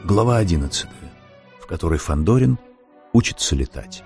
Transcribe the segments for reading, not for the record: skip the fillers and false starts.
Глава 11, в которой Фандорин учится летать.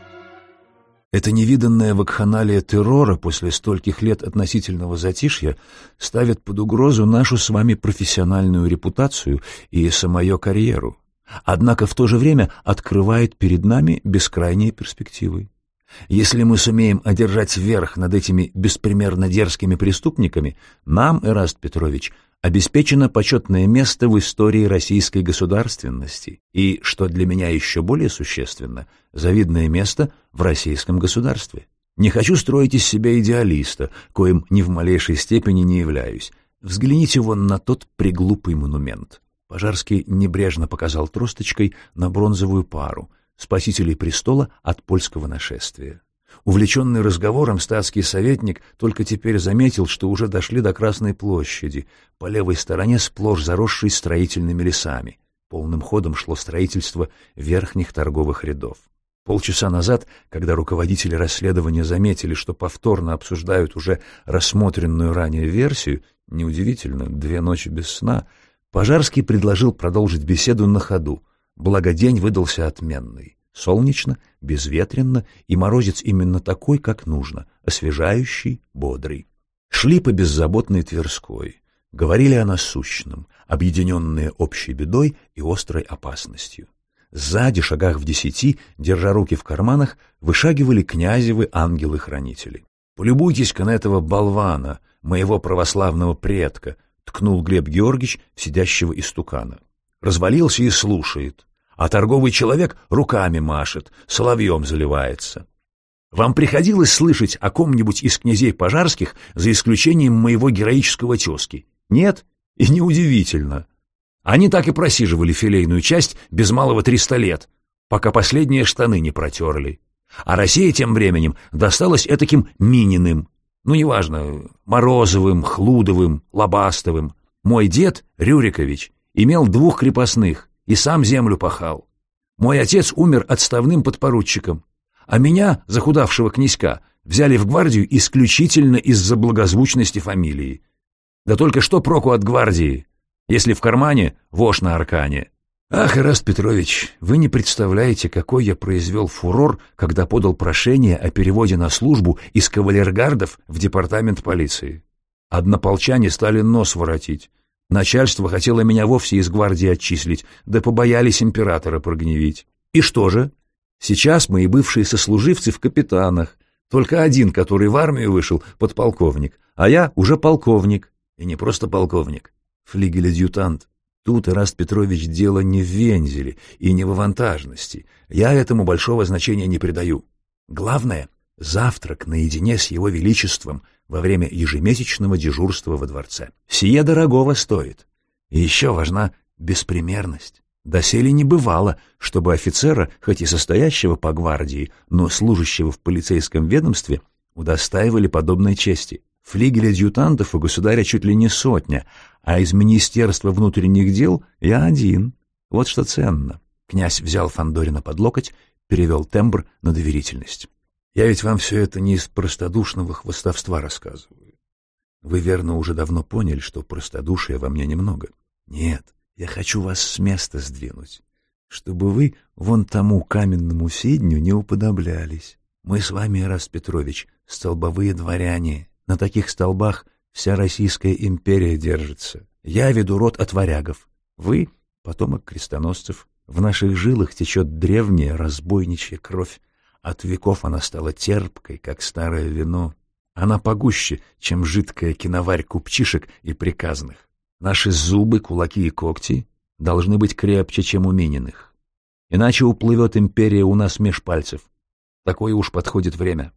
Эта невиданная вакханалия террора после стольких лет относительного затишья ставит под угрозу нашу с вами профессиональную репутацию и самую карьеру, однако в то же время открывает перед нами бескрайние перспективы. Если мы сумеем одержать верх над этими беспримерно дерзкими преступниками, нам, Эраст Петрович, обеспечено почетное место в истории российской государственности и, что для меня еще более существенно, завидное место в российском государстве. Не хочу строить из себя идеалиста, коим ни в малейшей степени не являюсь. Взгляните вон на тот приглупый монумент. Пожарский небрежно показал тросточкой на бронзовую пару спасителей престола от польского нашествия. Увлеченный разговором, статский советник только теперь заметил, что уже дошли до Красной площади, по левой стороне сплошь заросшей строительными лесами. Полным ходом шло строительство верхних торговых рядов. Полчаса назад, когда руководители расследования заметили, что повторно обсуждают уже рассмотренную ранее версию, неудивительно, 2 ночи без сна, Пожарский предложил продолжить беседу на ходу, благо день выдался отменный. Солнечно, безветренно, и морозец именно такой, как нужно, освежающий, бодрый. Шли по беззаботной Тверской, говорили о насущном, объединенные общей бедой и острой опасностью. Сзади, шагах в 10, держа руки в карманах, вышагивали князевы ангелы-хранители. «Полюбуйтесь-ка на этого болвана, моего православного предка», ткнул Глеб Георгиевич в сидящего истукана. Развалился и слушает. А торговый человек руками машет, соловьем заливается. Вам приходилось слышать о ком-нибудь из князей Пожарских, за исключением моего героического тезки? Нет? И неудивительно. Они так и просиживали филейную часть без малого 300 лет, пока последние штаны не протерли. А Россия тем временем досталась этаким Мининым, неважно, Морозовым, Хлудовым, Лобастовым. Мой дед, Рюрикович, имел 2 крепостных и сам землю пахал. Мой отец умер отставным подпоручиком, а меня, захудавшего князька, взяли в гвардию исключительно из-за благозвучности фамилии. Да только что проку от гвардии, если в кармане вошь на аркане? Ах, Эраст Петрович, вы не представляете, какой я произвел фурор, когда подал прошение о переводе на службу из кавалергардов в департамент полиции. Однополчане стали нос воротить. Начальство хотело меня вовсе из гвардии отчислить, да побоялись императора прогневить. И что же? Сейчас мои бывшие сослуживцы в капитанах. Только один, который в армию вышел, подполковник, а я уже полковник. И не просто полковник, флигель-адъютант. Тут, Эраст Петрович, дело не в вензеле и не в авантажности. Я этому большого значения не придаю. Главное — завтрак наедине с его величеством во время ежемесячного дежурства во дворце. Сие дорогого стоит. И еще важна беспримерность. Доселе не бывало, чтобы офицера, хоть и состоящего по гвардии, но служащего в полицейском ведомстве, удостаивали подобной чести. Флигель-адъютантов у государя чуть ли не 100, а из Министерства внутренних дел я один. Вот что ценно. Князь взял Фандорина под локоть, перевел тембр на доверительность. Я ведь вам все это не из простодушного хвастовства рассказываю. Вы, верно, уже давно поняли, что простодушия во мне немного. Нет, я хочу вас с места сдвинуть, чтобы вы вон тому каменному сидню не уподоблялись. Мы с вами, Эраст Петрович, столбовые дворяне. На таких столбах вся Российская империя держится. Я веду род от варягов. Вы — потомок крестоносцев. В наших жилах течет древняя разбойничья кровь. От веков она стала терпкой, как старое вино. Она погуще, чем жидкая киноварь купчишек и приказных. Наши зубы, кулаки и когти должны быть крепче, чем у Мининых. Иначе уплывет империя у нас меж пальцев. Такое уж подходит время.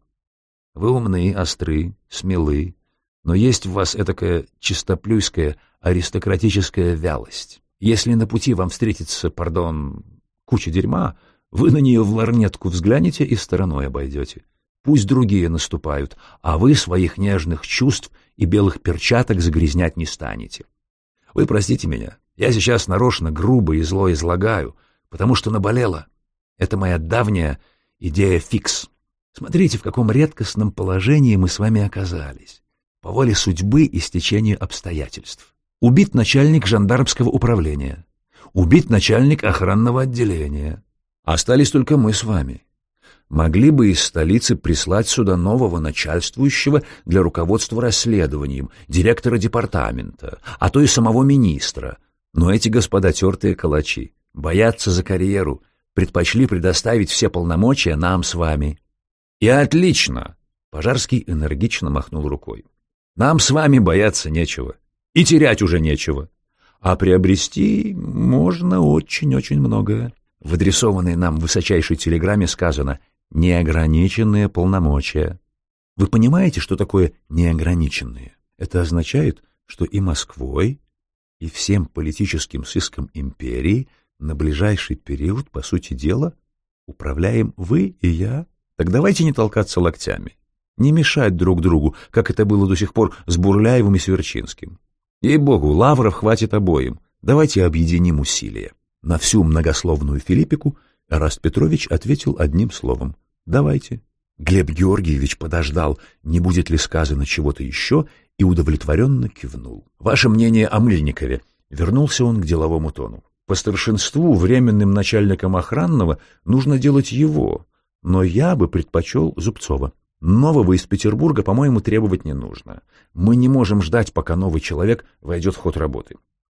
Вы умны, остры, смелы, но есть в вас этакая чистоплюйская аристократическая вялость. Если на пути вам встретится, куча дерьма, вы на нее в лорнетку взглянете и стороной обойдете. Пусть другие наступают, а вы своих нежных чувств и белых перчаток загрязнять не станете. Вы простите меня, я сейчас нарочно грубо и зло излагаю, потому что наболело. Это моя давняя идея фикс. Смотрите, в каком редкостном положении мы с вами оказались. По воле судьбы и стечению обстоятельств. Убит начальник жандармского управления. Убит начальник охранного отделения. Остались только мы с вами. Могли бы из столицы прислать сюда нового начальствующего для руководства расследованием, директора департамента, а то и самого министра. Но эти господа тертые калачи боятся за карьеру, предпочли предоставить все полномочия нам с вами. И отлично! Пожарский энергично махнул рукой. Нам с вами бояться нечего, и терять уже нечего. А приобрести можно очень-очень многое. В адресованной нам высочайшей телеграмме сказано «неограниченные полномочия». Вы понимаете, что такое «неограниченные»? Это означает, что и Москвой, и всем политическим сыском империи на ближайший период, по сути дела, управляем вы и я. Так давайте не толкаться локтями, не мешать друг другу, как это было до сих пор с Бурляевым и Сверчинским. Ей-богу, лавров хватит обоим. Давайте объединим усилия. На всю многословную филиппику Эраст Петрович ответил одним словом. Давайте. Глеб Георгиевич подождал, не будет ли сказано чего-то еще, и удовлетворенно кивнул. Ваше мнение о Мыльникове? Вернулся он к деловому тону. По старшинству временным начальником охранного нужно делать его, но я бы предпочел Зубцова. Нового из Петербурга, по-моему, требовать не нужно. Мы не можем ждать, пока новый человек войдет в ход работы.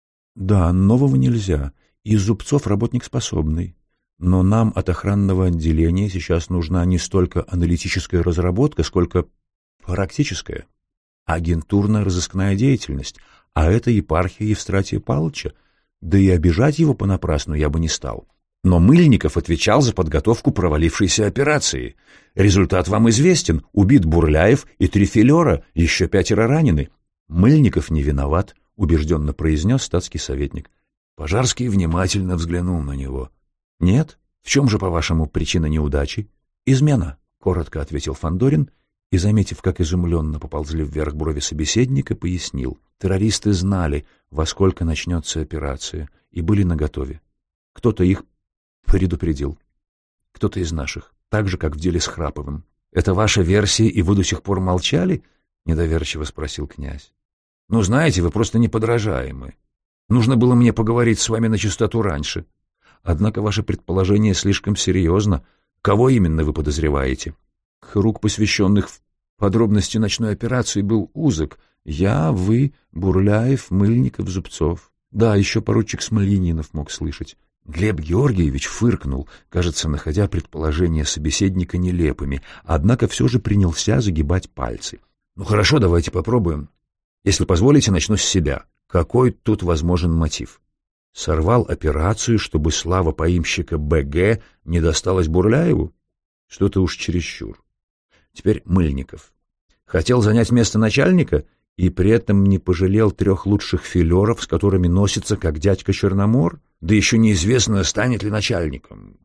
Да, нового нельзя, и Зубцов работник способный. Но нам от охранного отделения сейчас нужна не столько аналитическая разработка, сколько практическая. Агентурно-розыскная деятельность, а это епархия Евстратия Павловича, да и обижать его понапрасну я бы не стал. Но Мыльников отвечал за подготовку провалившейся операции. Результат вам известен. Убит Бурляев и 3 филера, еще 5 ранены. Мыльников не виноват, убежденно произнес статский советник. Пожарский внимательно взглянул на него. Нет? В чем же, по-вашему, причина неудачи? Измена, коротко ответил Фандорин и, заметив, как изумленно поползли вверх брови собеседника, пояснил. Террористы знали, во сколько начнется операция, и были наготове. Кто-то их предупредил. Кто-то из наших, так же, как в деле с Храповым. «Это ваша версия, и вы до сих пор молчали?» — недоверчиво спросил князь. «Ну, знаете, вы просто неподражаемы. Нужно было мне поговорить с вами на чистоту раньше. Однако ваше предположение слишком серьезно. Кого именно вы подозреваете?» Круг посвященных в подробности ночной операции был узок. Я, вы, Бурляев, Мыльников, Зубцов. Да, еще поручик Смольянинов мог слышать. Глеб Георгиевич фыркнул, кажется, находя предположения собеседника нелепыми, однако все же принялся загибать пальцы. «Ну хорошо, давайте попробуем. Если позволите, начну с себя. Какой тут возможен мотив? Сорвал операцию, чтобы слава поимщика БГ не досталась Бурляеву? Что-то уж чересчур. Теперь Мыльников. Хотел занять место начальника и при этом не пожалел 3 лучших филеров, с которыми носится, как дядька Черномор? Да еще неизвестно, станет ли начальником.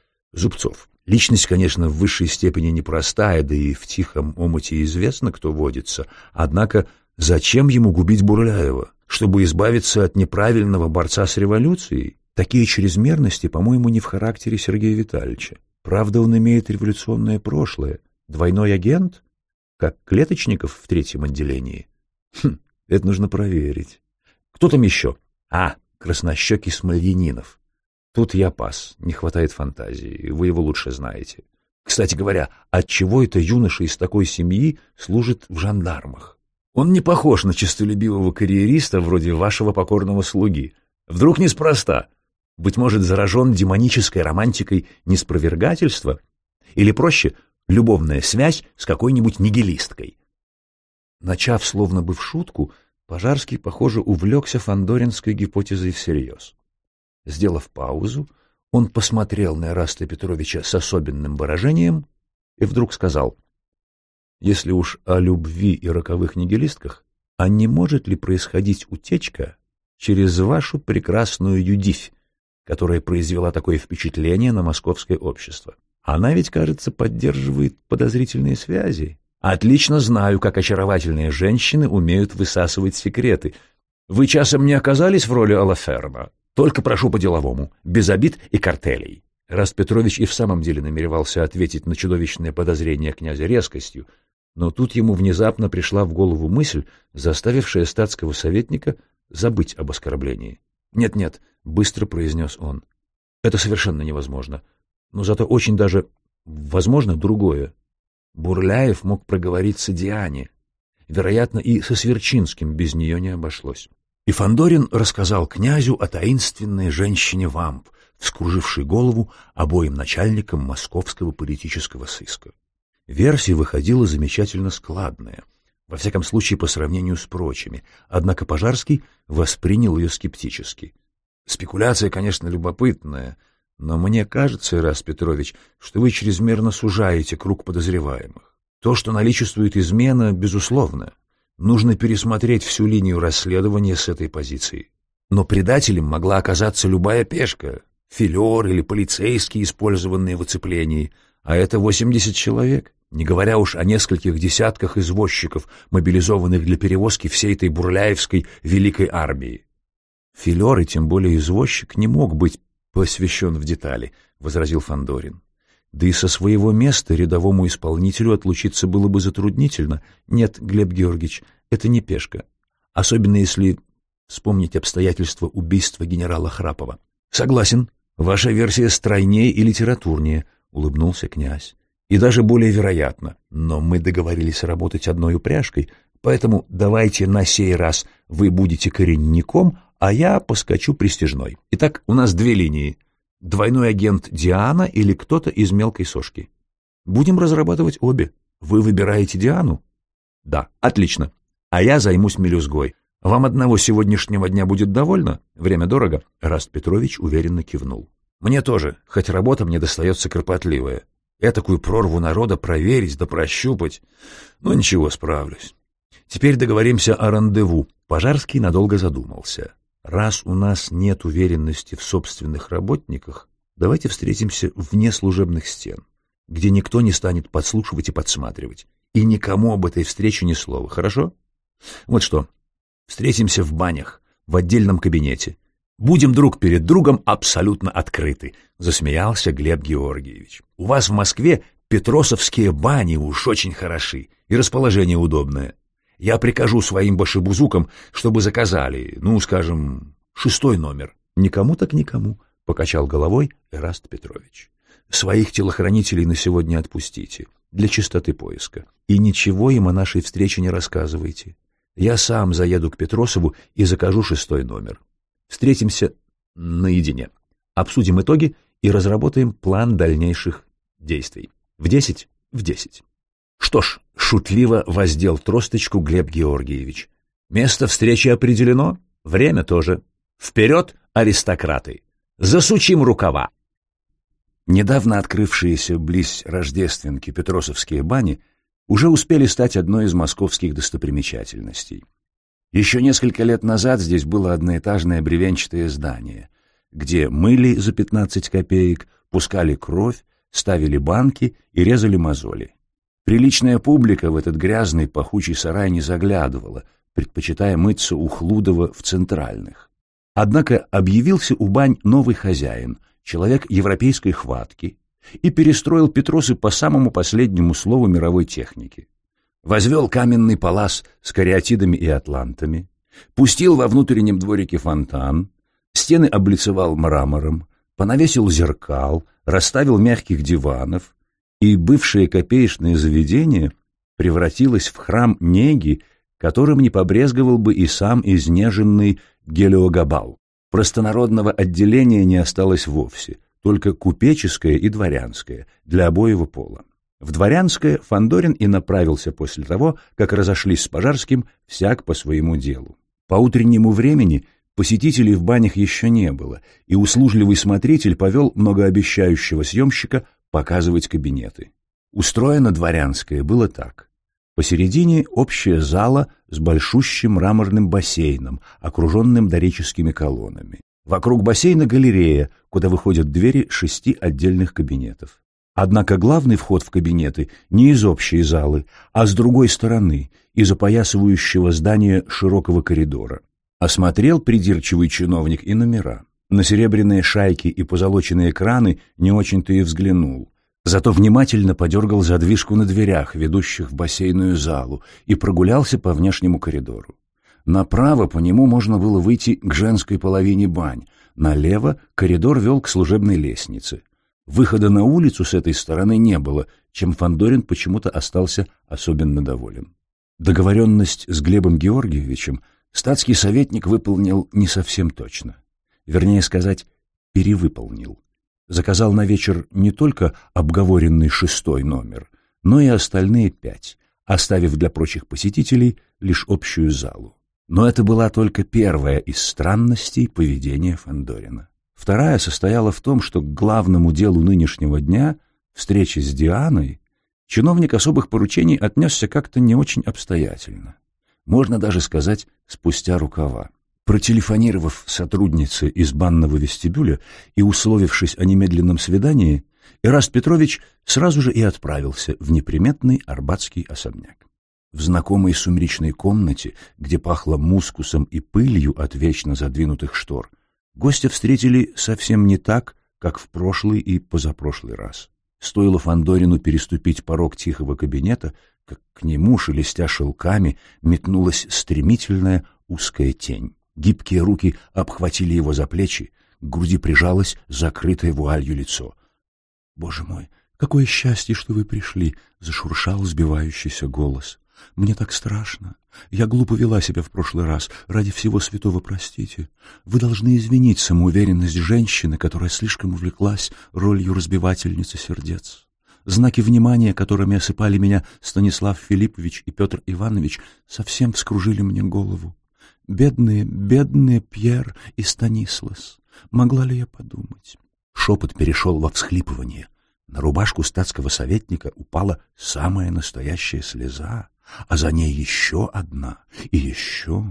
Зубцов. Личность, конечно, в высшей степени непростая, да и в тихом омуте известно, кто водится. Однако зачем ему губить Бурляева? Чтобы избавиться от неправильного борца с революцией? Такие чрезмерности, по-моему, не в характере Сергея Витальевича. Правда, он имеет революционное прошлое. Двойной агент? Как Клеточников в 3-м отделении? Это нужно проверить. Кто там еще? Краснощекий Смольянинов. Тут я пас, не хватает фантазии, вы его лучше знаете. Кстати говоря, отчего это юноша из такой семьи служит в жандармах? Он не похож на честолюбивого карьериста вроде вашего покорного слуги. Вдруг неспроста? Быть может, заражен демонической романтикой неспровергательства? Или проще, любовная связь с какой-нибудь нигилисткой? Начав словно бы в шутку, Пожарский, похоже, увлекся фандоринской гипотезой всерьез. Сделав паузу, он посмотрел на Эраста Петровича с особенным выражением и вдруг сказал: «Если уж о любви и роковых нигилистках, а не может ли происходить утечка через вашу прекрасную Юдивь, которая произвела такое впечатление на московское общество? Она ведь, кажется, поддерживает подозрительные связи». Отлично знаю, как очаровательные женщины умеют высасывать секреты. Вы часом не оказались в роли Алаферна? Только прошу по-деловому, без обид и картелей. Эраст Петрович и в самом деле намеревался ответить на чудовищное подозрение князя резкостью, но тут ему внезапно пришла в голову мысль, заставившая статского советника забыть об оскорблении. «Нет-нет», — быстро произнес он. «Это совершенно невозможно. Но зато очень даже возможно другое. Бурляев мог проговориться Диане. Вероятно, и со Сверчинским без нее не обошлось». И Фандорин рассказал князю о таинственной женщине Вамп, вскружившей голову обоим начальникам московского политического сыска. Версия выходила замечательно складная, во всяком случае по сравнению с прочими, однако Пожарский воспринял ее скептически. «Спекуляция, конечно, любопытная, но мне кажется, Ираст Петрович, что вы чрезмерно сужаете круг подозреваемых. То, что наличествует измена, безусловно. Нужно пересмотреть всю линию расследования с этой позиции. Но предателем могла оказаться любая пешка, филер или полицейский, использованные в оцеплении, а это 80 человек, не говоря уж о нескольких десятках извозчиков, мобилизованных для перевозки всей этой бурляевской великой армии. Филер, и тем более извозчик, не мог быть посвящен в детали, — возразил Фандорин. Да и со своего места рядовому исполнителю отлучиться было бы затруднительно. Нет, Глеб Георгиевич, это не пешка. Особенно если вспомнить обстоятельства убийства генерала Храпова. Согласен, ваша версия стройнее и литературнее, — улыбнулся князь. И даже более вероятно. Но мы договорились работать одной упряжкой, поэтому давайте на сей раз вы будете коренником, а я поскочу пристяжной. Итак, у нас две линии. Двойной агент Диана или кто-то из мелкой сошки. Будем разрабатывать обе. Вы выбираете Диану? Да, отлично. А я займусь мелюзгой. Вам одного сегодняшнего дня будет довольно? Время дорого? Ираст Петрович уверенно кивнул. Мне тоже, хоть работа мне достается кропотливая. Этакую прорву народа проверить да прощупать. Но ничего, справлюсь. Теперь договоримся о рандеву. Пожарский надолго задумался. Раз у нас нет уверенности в собственных работниках, давайте встретимся вне служебных стен, где никто не станет подслушивать и подсматривать. И никому об этой встрече ни слова, хорошо? Вот что, встретимся в банях, в отдельном кабинете. Будем друг перед другом абсолютно открыты, засмеялся Глеб Георгиевич. У вас в Москве петросовские бани уж очень хороши, и расположение удобное. Я прикажу своим башибузукам, чтобы заказали, скажем, 6-й номер. Никому так никому, покачал головой Ираст Петрович. Своих телохранителей на сегодня отпустите, для чистоты поиска. И ничего им о нашей встрече не рассказывайте. Я сам заеду к Петросову и закажу 6-й номер. Встретимся наедине. Обсудим итоги и разработаем план дальнейших действий. В 10? В 10. Что ж, шутливо воздел тросточку Глеб Георгиевич. Место встречи определено, время тоже. Вперед, аристократы! Засучим рукава! Недавно открывшиеся близ Рождественки петросовские бани уже успели стать одной из московских достопримечательностей. Еще несколько лет назад здесь было одноэтажное бревенчатое здание, где мыли за 15 копеек, пускали кровь, ставили банки и резали мозоли. Приличная публика в этот грязный пахучий сарай не заглядывала, предпочитая мыться у Хлудова в центральных. Однако объявился у бань новый хозяин, человек европейской хватки, и перестроил Петросы по самому последнему слову мировой техники. Возвел каменный палас с кариатидами и атлантами, пустил во внутреннем дворике фонтан, стены облицевал мрамором, понавесил зеркал, расставил мягких диванов, и бывшее копеечное заведение превратилось в храм неги, которым не побрезговал бы и сам изнеженный Гелиогабал. Простонародного отделения не осталось вовсе, только купеческое и дворянское, для обоего пола. В дворянское Фандорин и направился после того, как разошлись с Пожарским всяк по своему делу. По утреннему времени посетителей в банях еще не было, и услужливый смотритель повел многообещающего съемщика показывать кабинеты. Устроено дворянское было так. Посередине общая зала с большущим мраморным бассейном, окруженным дорическими колоннами. Вокруг бассейна галерея, куда выходят двери 6 отдельных кабинетов. Однако главный вход в кабинеты не из общей залы, а с другой стороны, из опоясывающего здания широкого коридора. Осмотрел придирчивый чиновник и номера. На серебряные шайки и позолоченные краны не очень-то и взглянул. Зато внимательно подергал задвижку на дверях, ведущих в бассейную залу, и прогулялся по внешнему коридору. Направо по нему можно было выйти к женской половине бань, налево коридор вел к служебной лестнице. Выхода на улицу с этой стороны не было, чем Фандорин почему-то остался особенно доволен. Договоренность с Глебом Георгиевичем статский советник выполнил не совсем точно. Вернее сказать, перевыполнил. Заказал на вечер не только обговоренный 6-й номер, но и остальные 5, оставив для прочих посетителей лишь общую залу. Но это была только первая из странностей поведения Фандорина. Вторая состояла в том, что к главному делу нынешнего дня, встрече с Дианой, чиновник особых поручений отнесся как-то не очень обстоятельно. Можно даже сказать, спустя рукава. Протелефонировав сотруднице из банного вестибюля и условившись о немедленном свидании, Эраст Петрович сразу же и отправился в неприметный арбатский особняк. В знакомой сумеречной комнате, где пахло мускусом и пылью от вечно задвинутых штор, гостя встретили совсем не так, как в прошлый и позапрошлый раз. Стоило Фандорину переступить порог тихого кабинета, как к нему, шелестя шелками, метнулась стремительная узкая тень. Гибкие руки обхватили его за плечи, к груди прижалось закрытое вуалью лицо. «Боже мой, какое счастье, что вы пришли!» — зашуршал сбивающийся голос. «Мне так страшно. Я глупо вела себя в прошлый раз. Ради всего святого простите. Вы должны извинить самоуверенность женщины, которая слишком увлеклась ролью разбивательницы сердец. Знаки внимания, которыми осыпали меня Станислав Филиппович и Петр Иванович, совсем вскружили мне голову. Бедные, бедные Пьер и Станислас. Могла ли я подумать?» Шепот перешел во всхлипывание. На рубашку статского советника упала самая настоящая слеза, а за ней еще одна и еще.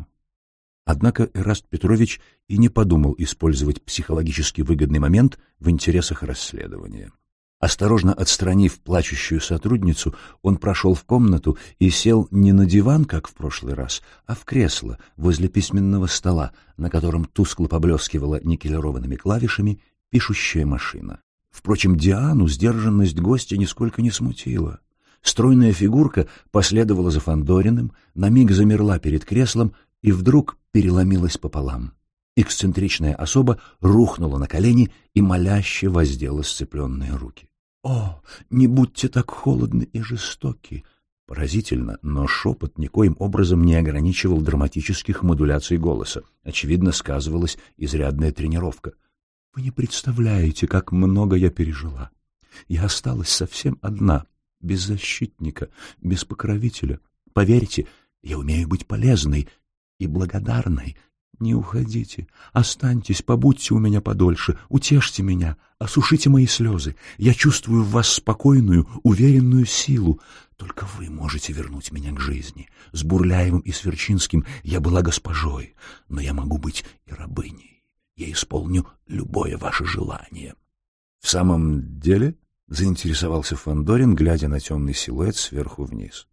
Однако Эраст Петрович и не подумал использовать психологически выгодный момент в интересах расследования. Осторожно отстранив плачущую сотрудницу, он прошел в комнату и сел не на диван, как в прошлый раз, а в кресло возле письменного стола, на котором тускло поблескивала никелированными клавишами пишущая машина. Впрочем, Диану сдержанность гостя нисколько не смутила. Стройная фигурка последовала за Фандориным, на миг замерла перед креслом и вдруг переломилась пополам. Эксцентричная особа рухнула на колени и моляще воздела сцепленные руки. «О, не будьте так холодны и жестоки!» Поразительно, но шепот никоим образом не ограничивал драматических модуляций голоса. Очевидно, сказывалась изрядная тренировка. «Вы не представляете, как много я пережила. Я осталась совсем одна, без защитника, без покровителя. Поверьте, я умею быть полезной и благодарной. Не уходите, останьтесь, побудьте у меня подольше, утешьте меня, осушите мои слезы. Я чувствую в вас спокойную, уверенную силу. Только вы можете вернуть меня к жизни. С Бурляевым и Сверчинским я была госпожой, но я могу быть и рабыней. Я исполню любое ваше желание». «В самом деле?» — заинтересовался Фандорин, глядя на темный силуэт сверху вниз.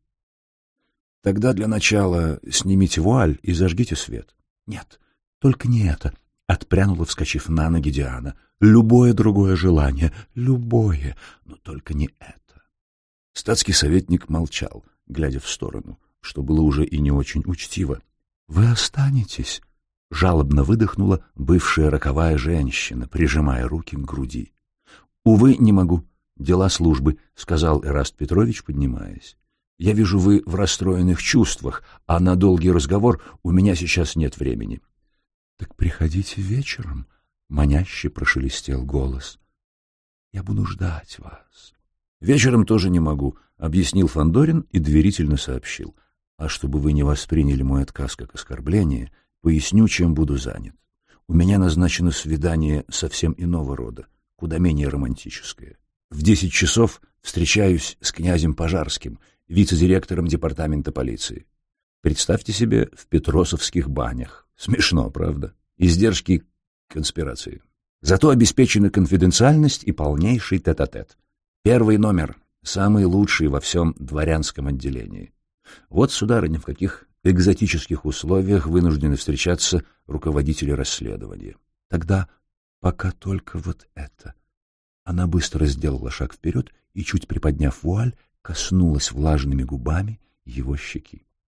«Тогда для начала снимите вуаль и зажгите свет». «Нет, только не это», — отпрянула, вскочив на ноги Диана. «Любое другое желание, любое, но только не это». Статский советник молчал, глядя в сторону, что было уже и не очень учтиво. «Вы останетесь?» — жалобно выдохнула бывшая роковая женщина, прижимая руки к груди. «Увы, не могу. Дела службы», — сказал Эраст Петрович, поднимаясь. «Я вижу, вы в расстроенных чувствах, а на долгий разговор у меня сейчас нет времени». «Так приходите вечером», — маняще прошелестел голос. «Я буду ждать вас». «Вечером тоже не могу», — объяснил Фандорин и доверительно сообщил. «А чтобы вы не восприняли мой отказ как оскорбление, поясню, чем буду занят. У меня назначено свидание совсем иного рода, куда менее романтическое. В 10 часов встречаюсь с князем Пожарским, вице-директором департамента полиции. Представьте себе, в Петросовских банях. Смешно, правда? Издержки конспирации. Зато обеспечена конфиденциальность и полнейший тет-а-тет. 1-й номер, самый лучший во всем дворянском отделении. Вот, сударыня, в каких экзотических условиях вынуждены встречаться руководители расследования. Тогда пока только вот это». Она быстро сделала шаг вперед и, чуть приподняв вуаль, коснулась влажными губами его щеки.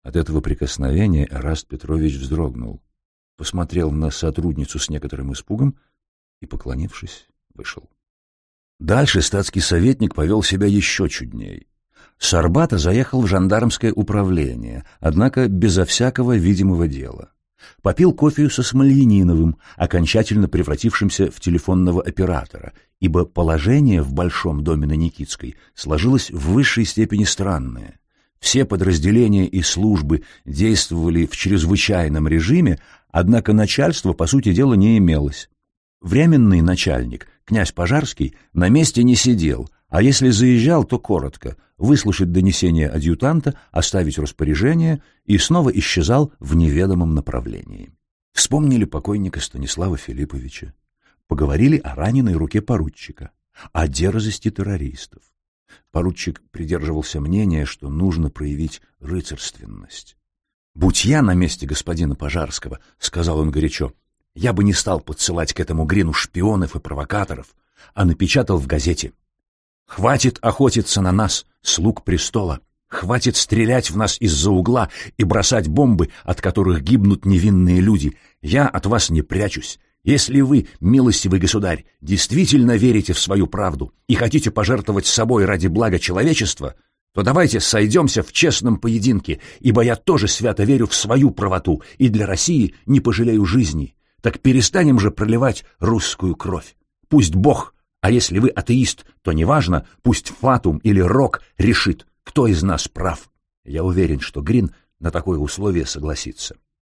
От этого прикосновения Эраст Петрович вздрогнул, посмотрел на сотрудницу с некоторым испугом и, поклонившись, вышел. Дальше статский советник повел себя еще чудней. С Арбата заехал в жандармское управление, однако безо всякого видимого дела. Попил кофею со Смольяниновым, окончательно превратившимся в телефонного оператора, ибо положение в Большом доме на Никитской сложилось в высшей степени странное. Все подразделения и службы действовали в чрезвычайном режиме, однако начальства, по сути дела, не имелось. Временный начальник, князь Пожарский, на месте не сидел, а если заезжал, то коротко, выслушать донесение адъютанта, оставить распоряжение и снова исчезал в неведомом направлении. Вспомнили покойника Станислава Филипповича, поговорили о раненой руке поручика, о дерзости террористов. Поручик придерживался мнения, что нужно проявить рыцарственность. «Будь я на месте господина Пожарского, — сказал он горячо, — я бы не стал подсылать к этому Грину шпионов и провокаторов, а напечатал в газете: хватит охотиться на нас, слуг престола, хватит стрелять в нас из-за угла и бросать бомбы, от которых гибнут невинные люди. Я от вас не прячусь. Если вы, милостивый государь, действительно верите в свою правду и хотите пожертвовать собой ради блага человечества, то давайте сойдемся в честном поединке, ибо я тоже свято верю в свою правоту и для России не пожалею жизни. Так перестанем же проливать русскую кровь. Пусть Бог, а если вы атеист, то неважно, пусть Фатум или Рок решит, кто из нас прав. Я уверен, что Грин на такое условие согласится».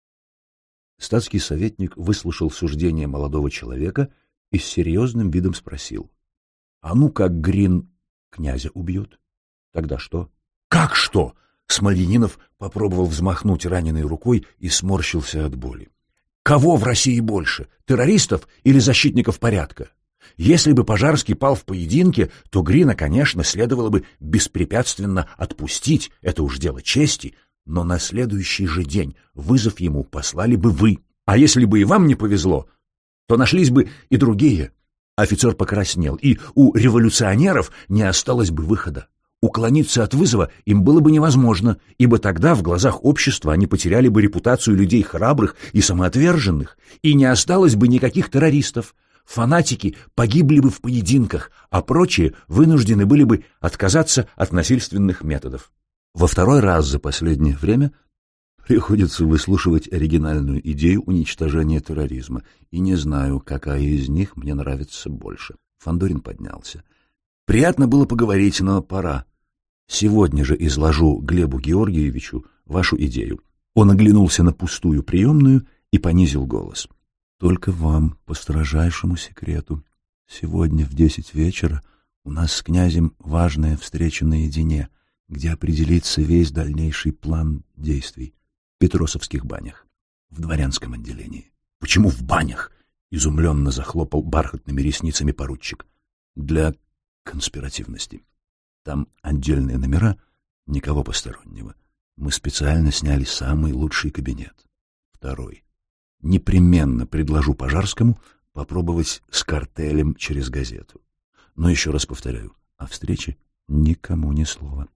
Статский советник выслушал суждение молодого человека и с серьезным видом спросил: «А ну как Грин князя убьет? Тогда что?» «Как что?» Смольянинов попробовал взмахнуть раненой рукой и сморщился от боли. «Кого в России больше, террористов или защитников порядка? Если бы Пожарский пал в поединке, то Грина, конечно, следовало бы беспрепятственно отпустить, это уж дело чести, но на следующий же день вызов ему послали бы вы. А если бы и вам не повезло, то нашлись бы и другие». Офицер покраснел, и у революционеров не осталось бы выхода. Уклониться от вызова им было бы невозможно, ибо тогда в глазах общества они потеряли бы репутацию людей храбрых и самоотверженных, и не осталось бы никаких террористов. Фанатики погибли бы в поединках, а прочие вынуждены были бы отказаться от насильственных методов. Во второй раз за последнее время приходится выслушивать оригинальную идею уничтожения терроризма, и не знаю, какая из них мне нравится больше. Фандорин поднялся. «Приятно было поговорить, но пора. Сегодня же изложу Глебу Георгиевичу вашу идею». Он оглянулся на пустую приемную и понизил голос. «Только вам, по строжайшему секрету, сегодня в 10 вечера у нас с князем важная встреча наедине, где определится весь дальнейший план действий. В Петросовских банях, в дворянском отделении». «Почему в банях?» — изумленно захлопал бархатными ресницами поручик. «Для конспиративности. Там отдельные номера, никого постороннего. Мы специально сняли самый лучший кабинет. Второй. Непременно предложу Пожарскому попробовать с картелем через газету. Но еще раз повторяю, о встрече никому ни слова».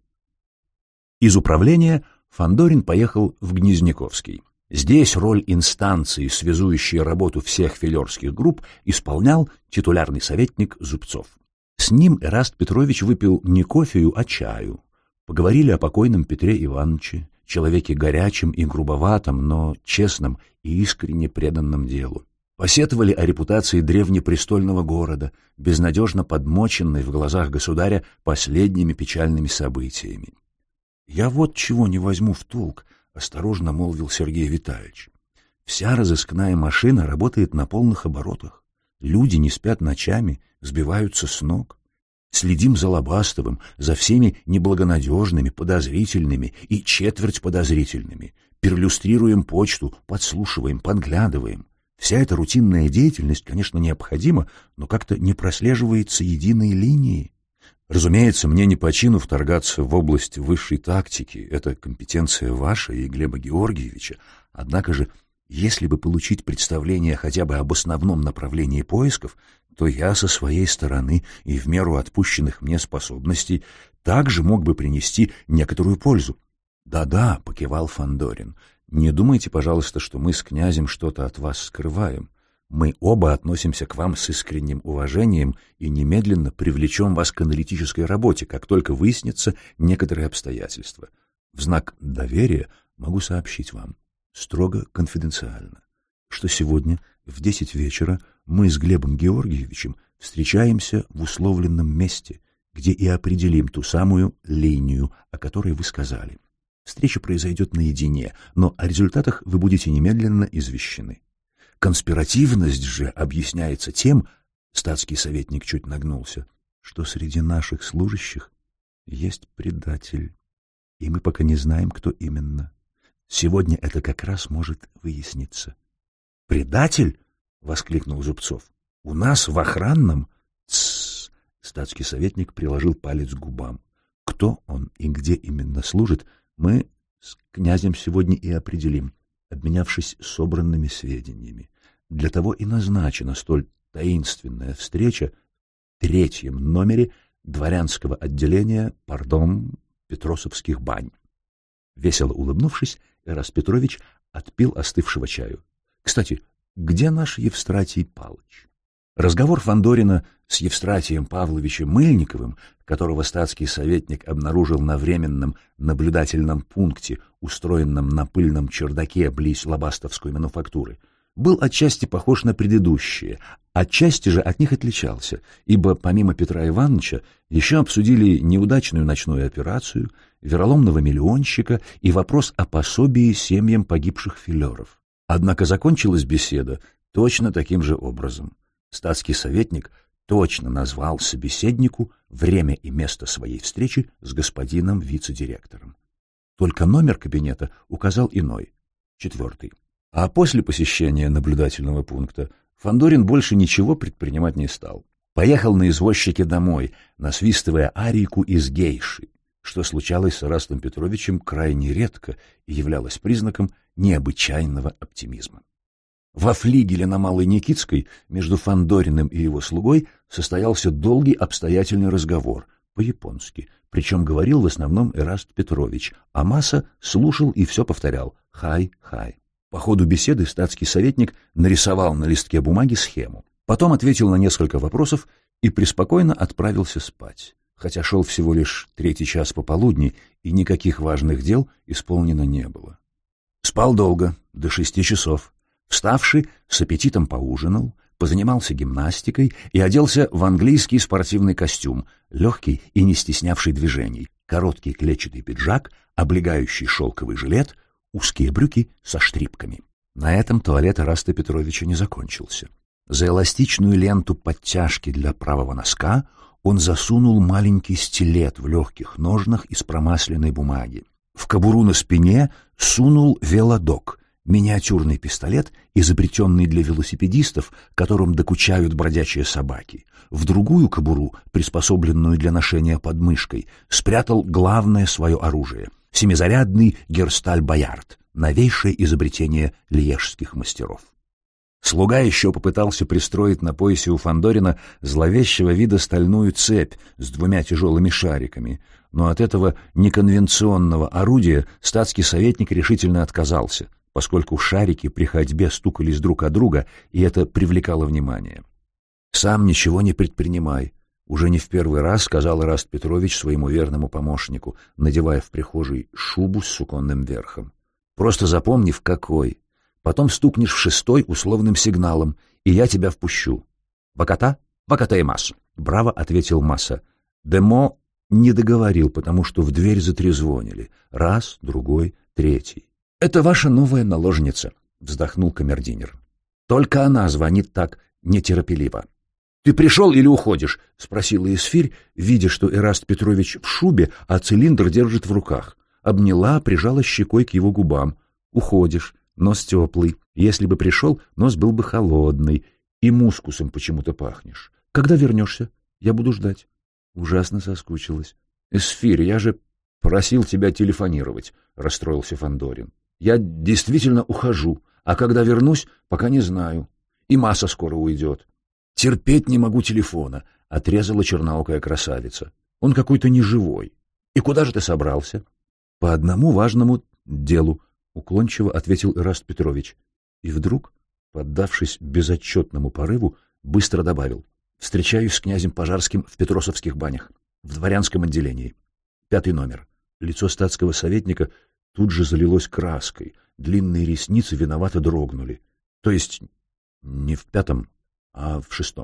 Из управления Фандорин поехал в Гнезняковский. Здесь роль инстанции, связующей работу всех филерских групп, исполнял титулярный советник Зубцов. С ним Эраст Петрович выпил не кофею, а чаю. Поговорили о покойном Петре Ивановиче, человеке горячем и грубоватом, но честном и искренне преданном делу. Посетовали о репутации древнепрестольного города, безнадежно подмоченной в глазах государя последними печальными событиями. «Я вот чего не возьму в толк», — осторожно молвил Сергей Витальевич. «Вся разыскная машина работает на полных оборотах. Люди не спят ночами, сбиваются с ног. Следим за Лобастовым, за всеми неблагонадежными, подозрительными и четверть подозрительными. Перлюстрируем почту, подслушиваем, подглядываем. Вся эта рутинная деятельность, конечно, необходима, но как-то не прослеживается единой линии. Разумеется, мне не по чину вторгаться в область высшей тактики, это компетенция ваша и Глеба Георгиевича. Однако же, если бы получить представление хотя бы об основном направлении поисков, то я со своей стороны и в меру отпущенных мне способностей также мог бы принести некоторую пользу. «Да-да», — покивал Фандорин. «Не думайте, пожалуйста, что мы с князем что-то от вас скрываем. Мы оба относимся к вам с искренним уважением и немедленно привлечем вас к аналитической работе, как только выяснятся некоторые обстоятельства. В знак доверия могу сообщить вам, строго конфиденциально, что сегодня в 10 вечера мы с Глебом Георгиевичем встречаемся в условленном месте, где и определим ту самую линию, о которой вы сказали. Встреча произойдет наедине, но о результатах вы будете немедленно извещены. Конспиративность же объясняется тем, статский советник чуть нагнулся, что среди наших служащих есть предатель, и мы пока не знаем, кто именно. Сегодня это как раз может выясниться. «Предатель?» — воскликнул Зубцов. «У нас в охранном...» «Тссс!» — статский советник приложил палец к губам. «Кто он и где именно служит, мы с князем сегодня и определим, обменявшись собранными сведениями. Для того и назначена столь таинственная встреча в 3-м номере дворянского отделения, Петросовских бань». Весело улыбнувшись, Эраст Петрович отпил остывшего чаю. «Кстати, где наш Евстратий Павлович?» Разговор Фандорина с Евстратием Павловичем Мыльниковым, которого статский советник обнаружил на временном наблюдательном пункте, устроенном на пыльном чердаке близ Лобастовской мануфактуры, был отчасти похож на предыдущие, отчасти же от них отличался, ибо помимо Петра Ивановича еще обсудили неудачную ночную операцию, вероломного миллионщика и вопрос о пособии семьям погибших филеров. Однако закончилась беседа точно таким же образом. Статский советник точно назвал собеседнику время и место своей встречи с господином вице-директором. Только номер кабинета указал иной, 4-й. А после посещения наблюдательного пункта Фандорин больше ничего предпринимать не стал. Поехал на извозчике домой, насвистывая арийку из «Гейши», что случалось с Эрастом Петровичем крайне редко и являлось признаком необычайного оптимизма. Во флигеле на Малой Никитской между Фандориным и его слугой состоялся долгий обстоятельный разговор, по-японски, причем говорил в основном Эраст Петрович, а Маса слушал и все повторял «хай-хай». По ходу беседы статский советник нарисовал на листке бумаги схему, потом ответил на несколько вопросов и преспокойно отправился спать, хотя шел всего лишь 3-й час пополудни, и никаких важных дел исполнено не было. Спал долго, до 6 часов. Вставший, с аппетитом поужинал, позанимался гимнастикой и оделся в английский спортивный костюм, легкий и не стеснявший движений, короткий клетчатый пиджак, облегающий шелковый жилет, узкие брюки со штрипками. На этом туалет Эраста Петровича не закончился. За эластичную ленту подтяжки для правого носка он засунул маленький стилет в легких ножнах из промасленной бумаги. В кобуру на спине сунул велодок, миниатюрный пистолет, изобретенный для велосипедистов, которым докучают бродячие собаки. В другую кобуру, приспособленную для ношения под мышкой, спрятал главное свое оружие — семизарядный Герсталь-Боярд, новейшее изобретение льежских мастеров. Слуга еще попытался пристроить на поясе у Фандорина зловещего вида стальную цепь с 2 тяжелыми шариками, но от этого неконвенционного орудия статский советник решительно отказался, поскольку шарики при ходьбе стукались друг о друга, и это привлекало внимание. «Сам ничего не предпринимай», — уже не в первый раз сказал Эраст Петрович своему верному помощнику, надевая в прихожей шубу с суконным верхом. «Просто запомни, в какой. Потом стукнешь в 6-й условным сигналом, и я тебя впущу». «Ваката? Ваката и Маса», — браво ответил Маса. Демо не договорил, потому что в дверь затрезвонили. Раз, другой, третий. «Это ваша новая наложница», — вздохнул камердинер. «Только она звонит так нетерпеливо». «Ты пришел или уходишь?» — спросила Эсфирь, видя, что Эраст Петрович в шубе, а цилиндр держит в руках. Обняла, прижала щекой к его губам. «Уходишь, нос теплый. Если бы пришел, нос был бы холодный. И мускусом почему-то пахнешь. Когда вернешься? Я буду ждать». Ужасно соскучилась. «Эсфирь, я же просил тебя телефонировать», — расстроился Фандорин. «Я действительно ухожу, а когда вернусь, пока не знаю. И Маса скоро уйдет». «Терпеть не могу телефона», — отрезала черноокая красавица. «Он какой-то неживой. И куда же ты собрался?» По одному важному делу, уклончиво ответил Ираст Петрович. И вдруг, поддавшись безотчетному порыву, быстро добавил: встречаюсь с князем Пожарским в Петросовских банях, в дворянском отделении. 5 номер. Лицо статского советника тут же залилось краской, длинные ресницы виновато дрогнули. То есть не в 5, а в 6.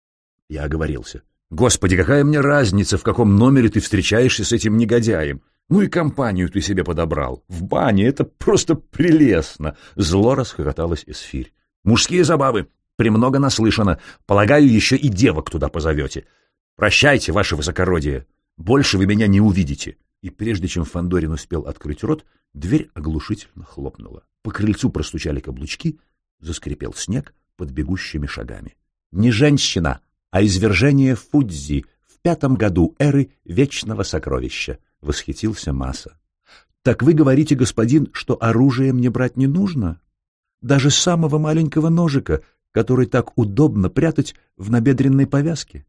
Я оговорился. Господи, какая мне разница, в каком номере ты встречаешься с этим негодяем? Ну и компанию ты себе подобрал. В бане это просто прелестно. Зло расхохоталась Эсфирь. Мужские забавы. Премного наслышано. Полагаю, еще и девок туда позовете. Прощайте, ваше высокородие. Больше вы меня не увидите. И прежде чем Фандорин успел открыть рот, дверь оглушительно хлопнула. По крыльцу простучали каблучки, заскрипел снег под бегущими шагами. Не женщина, а извержение Фудзи в 5 году эры Вечного Сокровища, — восхитился Маса. — Так вы говорите, господин, что оружие мне брать не нужно? Даже самого маленького ножика, который так удобно прятать в набедренной повязке?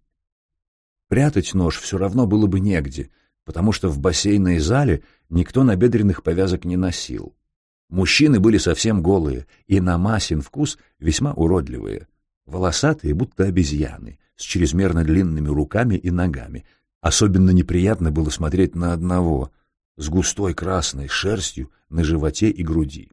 Прятать нож все равно было бы негде, потому что в бассейной зале никто набедренных повязок не носил. Мужчины были совсем голые и на Масин вкус весьма уродливые, волосатые, будто обезьяны, с чрезмерно длинными руками и ногами. Особенно неприятно было смотреть на одного, с густой красной шерстью на животе и груди.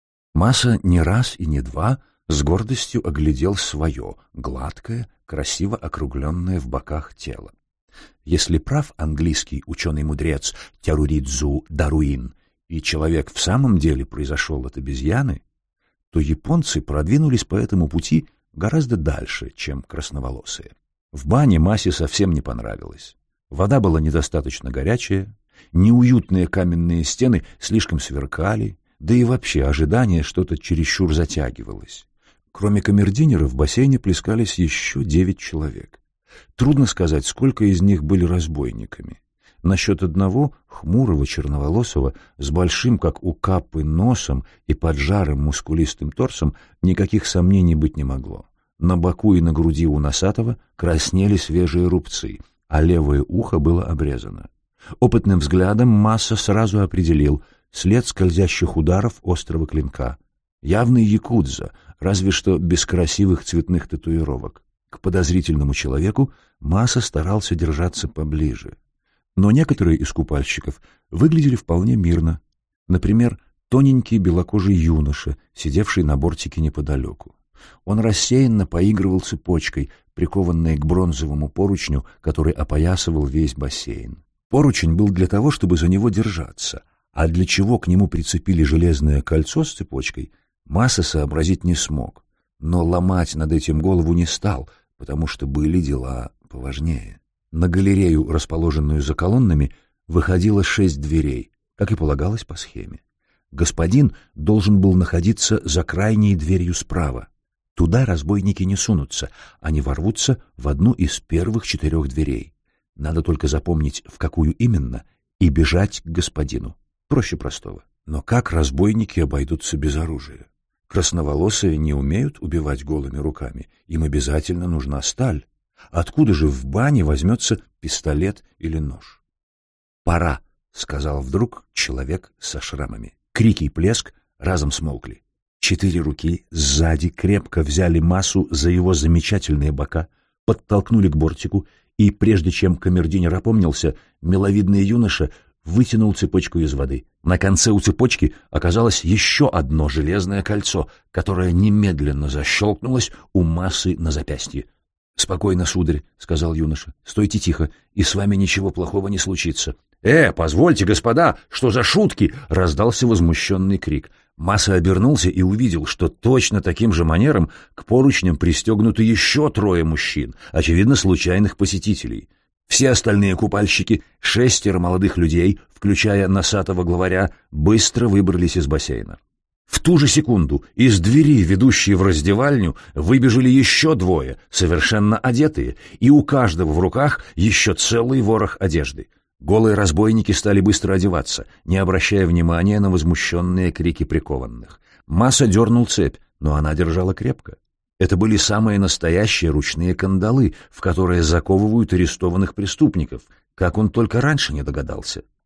Маса не раз и не два с гордостью оглядел свое, гладкое, красиво округленное в боках тело. Если прав английский ученый-мудрец Тяруридзу Даруин, и человек в самом деле произошел от обезьяны, то японцы продвинулись по этому пути гораздо дальше, чем красноволосые. В бане Масе совсем не понравилось. Вода была недостаточно горячая, неуютные каменные стены слишком сверкали, да и вообще ожидание что-то чересчур затягивалось. Кроме камердинера в бассейне плескались еще 9 человек. Трудно сказать, сколько из них были разбойниками. Насчет одного, хмурого, черноволосого, с большим, как у Каппы, носом и поджарым мускулистым торсом, никаких сомнений быть не могло. На боку и на груди у носатого краснели свежие рубцы, а левое ухо было обрезано. Опытным взглядом Маса сразу определил след скользящих ударов острого клинка. Явный якудза, разве что без красивых цветных татуировок. К подозрительному человеку Маса старался держаться поближе. Но некоторые из купальщиков выглядели вполне мирно. Например, тоненький белокожий юноша, сидевший на бортике неподалеку. Он рассеянно поигрывал цепочкой, прикованной к бронзовому поручню, который опоясывал весь бассейн. Поручень был для того, чтобы за него держаться, а для чего к нему прицепили железное кольцо с цепочкой, Маса сообразить не смог, но ломать над этим голову не стал, потому что были дела поважнее. На галерею, расположенную за колоннами, выходило 6 дверей, как и полагалось по схеме. Господин должен был находиться за крайней дверью справа. Туда разбойники не сунутся, они ворвутся в одну из первых 4 дверей. Надо только запомнить, в какую именно, и бежать к господину. Проще простого. Но как разбойники обойдутся без оружия? Красноволосые не умеют убивать голыми руками, им обязательно нужна сталь. Откуда же в бане возьмется пистолет или нож? «Пора», — сказал вдруг человек со шрамами. Крики и плеск разом смолкли. 4 руки сзади крепко взяли Масу за его замечательные бока, подтолкнули к бортику, и прежде чем камердинер опомнился, миловидный юноша вытянул цепочку из воды. На конце у цепочки оказалось еще одно железное кольцо, которое немедленно защелкнулось у Масы на запястье. «Спокойно, сударь», — сказал юноша, — «стойте тихо, и с вами ничего плохого не случится». Позвольте, господа, что за шутки?» — раздался возмущенный крик. Маса обернулся и увидел, что точно таким же манером к поручням пристегнуты еще 3 мужчин, очевидно, случайных посетителей. Все остальные купальщики, 6 молодых людей, включая носатого главаря, быстро выбрались из бассейна. В ту же секунду из двери, ведущей в раздевальню, выбежали еще 2, совершенно одетые, и у каждого в руках еще целый ворох одежды. Голые разбойники стали быстро одеваться, не обращая внимания на возмущенные крики прикованных. Маса дернул цепь, но она держала крепко. Это были самые настоящие ручные кандалы, в которые заковывают арестованных преступников, как он только раньше не догадался.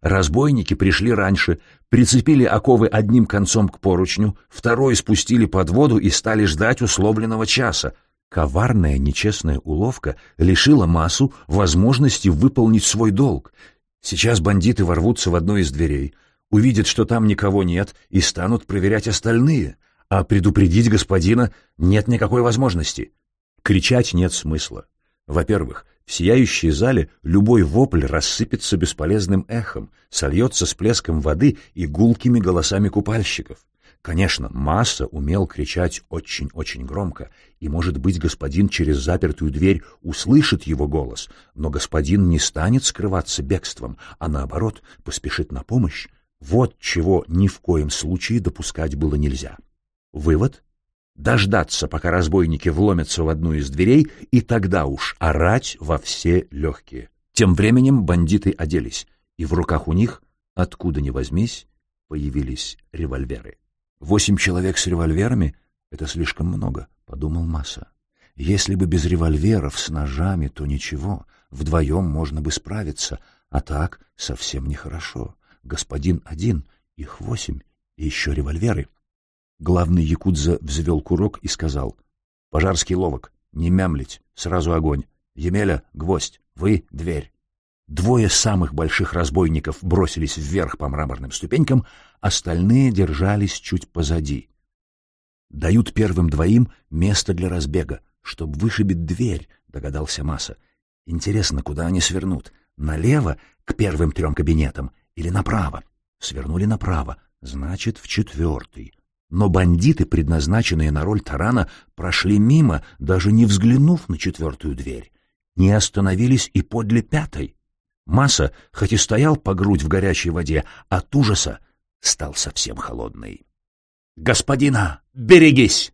Разбойники пришли раньше, прицепили оковы одним концом к поручню, второй спустили под воду и стали ждать условленного часа. Коварная, нечестная уловка лишила Массу возможности выполнить свой долг. Сейчас бандиты ворвутся в одну из дверей, увидят, что там никого нет, и станут проверять остальные, а предупредить господина нет никакой возможности. Кричать нет смысла. Во-первых, в сияющей зале любой вопль рассыпется бесполезным эхом, сольется с плеском воды и гулкими голосами купальщиков. Конечно, Масса умел кричать очень-очень громко, и, может быть, господин через запертую дверь услышит его голос, но господин не станет скрываться бегством, а наоборот, поспешит на помощь. Вот чего ни в коем случае допускать было нельзя. Вывод: дождаться, пока разбойники вломятся в одну из дверей, и тогда уж орать во все легкие. Тем временем бандиты оделись, и в руках у них, откуда ни возьмись, появились револьверы. 8 человек с револьверами — это слишком много, — подумал Масса. Если бы без револьверов с ножами, то ничего, вдвоем можно бы справиться, а так совсем нехорошо. Господин один, их 8, и еще револьверы. Главный якудза взвел курок и сказал: «Пожарский ловок, не мямлить, сразу огонь. Емеля, гвоздь, вы — дверь». 2 самых больших разбойников бросились вверх по мраморным ступенькам, остальные держались чуть позади. «Дают первым 2 место для разбега, чтоб вышибить дверь», — догадался Масса. «Интересно, куда они свернут? Налево, к первым 3 кабинетам, или направо?» Свернули направо, значит, в 4-й. Но бандиты, предназначенные на роль тарана, прошли мимо, даже не взглянув на 4-ю дверь. Не остановились и подле 5-й. Масса, хоть и стоял по грудь в горячей воде, от ужаса стал совсем холодный. «Господина, берегись!»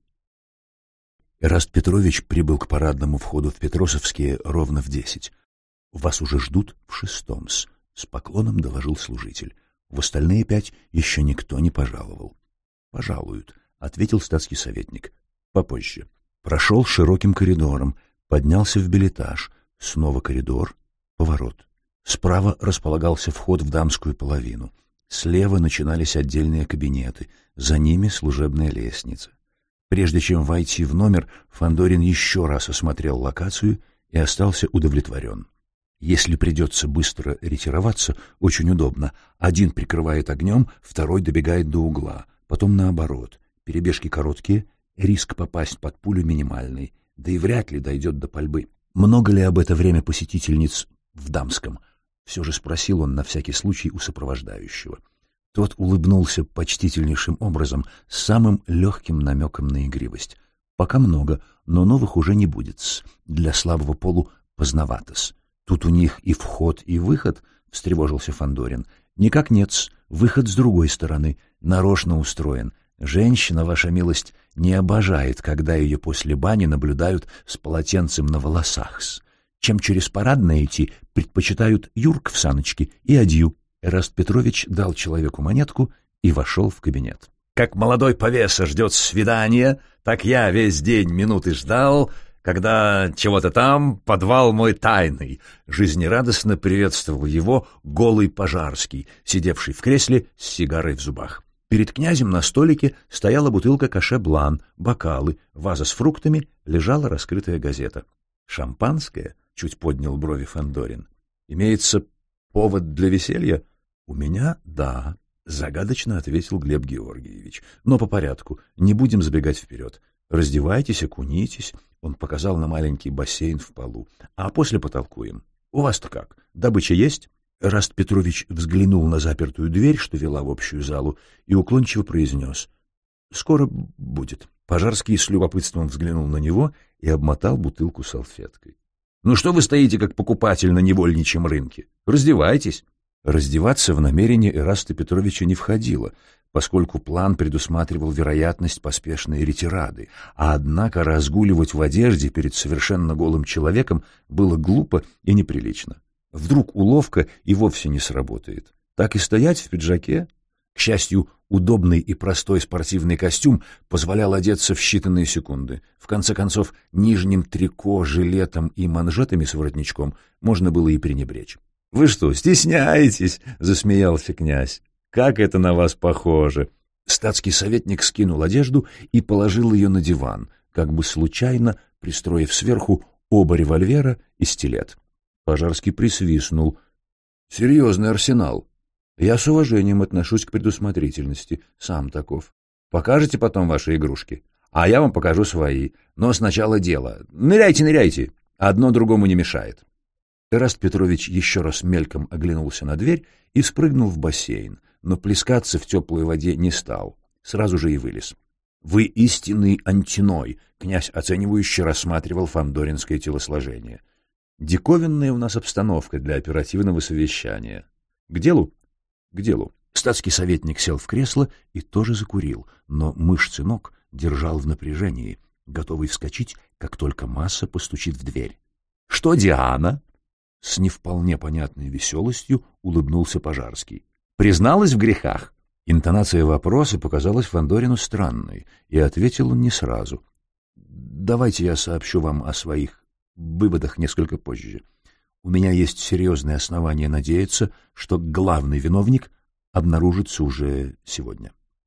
Эраст Петрович прибыл к парадному входу в Петросовские ровно в 10. «Вас уже ждут в 6-м-с», — с поклоном доложил служитель. В остальные 5 еще никто не пожаловал. «Пожалуют», — ответил статский советник. «Попозже». Прошел широким коридором, поднялся в бельэтаж. Снова коридор, поворот. Справа располагался вход в дамскую половину. Слева начинались отдельные кабинеты, за ними служебная лестница. Прежде чем войти в номер, Фандорин еще раз осмотрел локацию и остался удовлетворен. Если придется быстро ретироваться, очень удобно. Один прикрывает огнем, второй добегает до угла. Потом наоборот. Перебежки короткие, риск попасть под пулю минимальный, да и вряд ли дойдет до пальбы. Много ли об это время посетительниц в дамском? Все же спросил он на всякий случай у сопровождающего. Тот улыбнулся почтительнейшим образом, с самым легким намеком на игривость. Пока много, но новых уже не будет. Для слабого полу поздновато-с. Тут у них и вход, и выход, — встревожился Фандорин. Никак нет-с, выход с другой стороны, нарочно устроен. Женщина, ваша милость, не обожает, когда ее после бани наблюдают с полотенцем на волосах-с. Чем через парадное идти, предпочитают юрк в саночке и адью. Эраст Петрович дал человеку монетку и вошел в кабинет. «Как молодой повеса ждет свидания, так я весь день минуты ждал, когда чего-то там подвал мой тайный». Жизнерадостно приветствовал его голый Пожарский, сидевший в кресле с сигарой в зубах. Перед князем на столике стояла бутылка каше-блан, бокалы, ваза с фруктами, лежала раскрытая газета. «Шампанское?» — чуть поднял брови Фандорин. «Имеется повод для веселья?» «У меня — да», — загадочно ответил Глеб Георгиевич. «Но по порядку, не будем забегать вперед. Раздевайтесь, окунитесь». Он показал на маленький бассейн в полу. «А после потолкуем. У вас-то как? Добыча есть?» Эраст Петрович взглянул на запертую дверь, что вела в общую залу, и уклончиво произнес: «Скоро будет». Пожарский с любопытством взглянул на него и обмотал бутылку салфеткой. «Ну что вы стоите, как покупатель на невольничьем рынке? Раздевайтесь». Раздеваться в намерение Эраста Петровича не входило, поскольку план предусматривал вероятность поспешной ретирады, а однако разгуливать в одежде перед совершенно голым человеком было глупо и неприлично. Вдруг уловка и вовсе не сработает. Так и стоять в пиджаке? К счастью, удобный и простой спортивный костюм позволял одеться в считанные секунды. В конце концов, нижним трико, жилетом и манжетами с воротничком можно было и пренебречь. «Вы что, стесняетесь?» — засмеялся князь. «Как это на вас похоже!» Статский советник скинул одежду и положил ее на диван, как бы случайно пристроив сверху оба револьвера и стилет. Пожарский присвистнул. «Серьезный арсенал. Я с уважением отношусь к предусмотрительности, сам таков. Покажете потом ваши игрушки? А я вам покажу свои. Но сначала дело. Ныряйте, ныряйте. Одно другому не мешает». Эраст Петрович еще раз мельком оглянулся на дверь и спрыгнул в бассейн, но плескаться в теплой воде не стал. Сразу же и вылез. «Вы истинный антиной», — князь оценивающе рассматривал фандоринское телосложение. «Диковинная у нас обстановка для оперативного совещания. К делу?» «К делу». Статский советник сел в кресло и тоже закурил, но мышцы ног держал в напряжении, готовый вскочить, как только Масса постучит в дверь. «Что, Диана?» С не вполне понятной веселостью улыбнулся Пожарский. «Призналась в грехах?» Интонация вопроса показалась Фандорину странной, и ответил он не сразу. «Давайте я сообщу вам о своих выводах несколько позже. У меня есть серьезные основания надеяться, что главный виновник обнаружится уже сегодня».